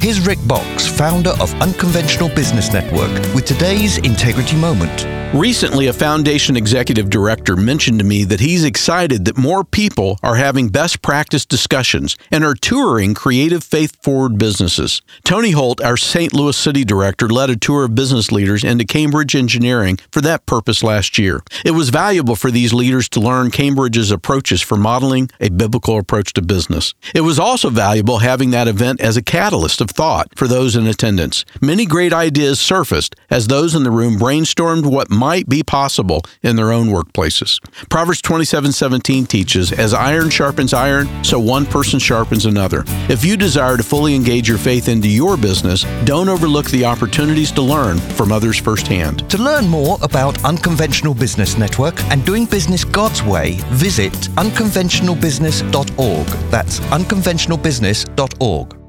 Here's Rick Box, founder of Unconventional Business Network, with today's Integrity Moment. Recently, a foundation executive director mentioned to me that he's excited that more people are having best practice discussions and are touring creative, faith-forward businesses. Tony Holt, our St. Louis City director, led a tour of business leaders into Cambridge engineering for that purpose last year. It was valuable for these leaders to learn Cambridge's approaches for modeling a biblical approach to business. It was also valuable having that event as a catalyst of thought for those in attendance. Many great ideas surfaced as those in the room brainstormed what might be possible in their own workplaces. Proverbs 27:17 teaches, as iron sharpens iron, so one person sharpens another. If you desire to fully engage your faith into your business, don't overlook the opportunities to learn from others firsthand. To learn more about Unconventional Business Network and doing business God's way, visit unconventionalbusiness.org. That's unconventionalbusiness.org.